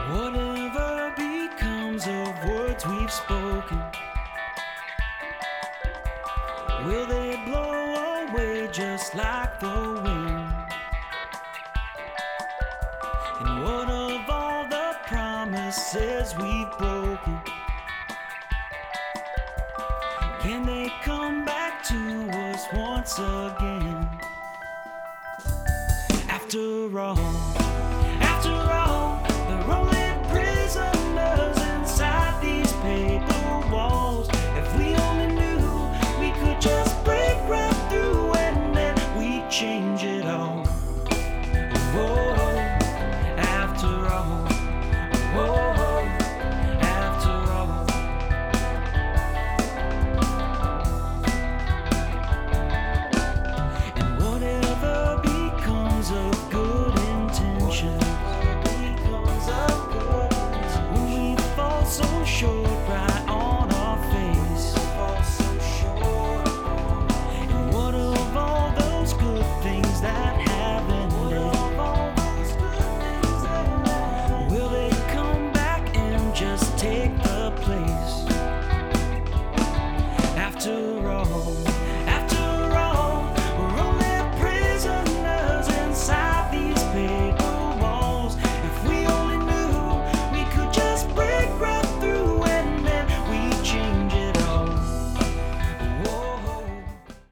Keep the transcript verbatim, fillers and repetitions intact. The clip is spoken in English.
Whatever becomes of words we've spoken, will they blow away just like the wind? And what of all the promises we've broken? Can they come back to us once again? After all, after all, the rolling